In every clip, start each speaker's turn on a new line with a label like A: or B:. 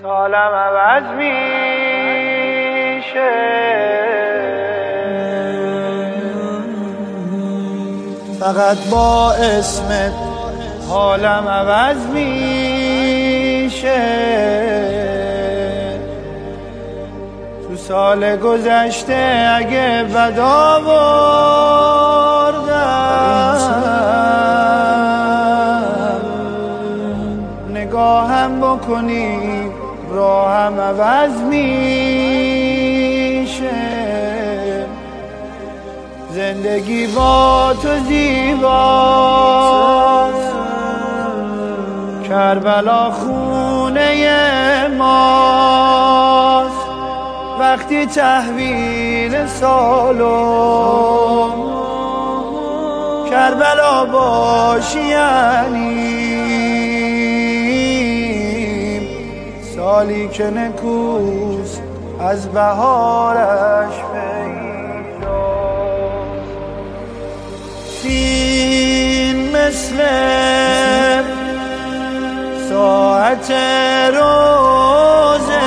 A: سالم عوض میشه، فقط با اسمت حالم عوض میشه. تو سال گذشته اگه بد آوردم، نگاهم بکنی راهم عوض میشه. زندگی با تو زیباست، کربلا خونه ماست. وقتی تحویل سالو کربلا باشی یعنی سالی که نکوست از بهارش پیدا. سین مثل ساعت روزه،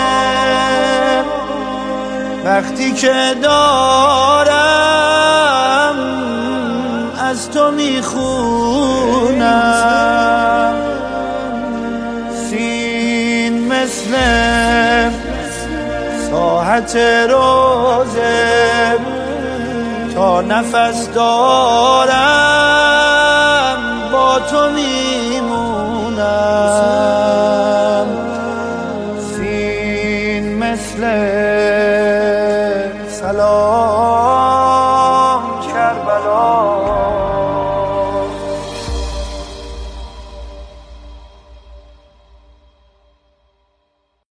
A: وقتی که دارم از تو میخونم. سین مثل ساعت روزه، تا نفس دارم با تو میخونم.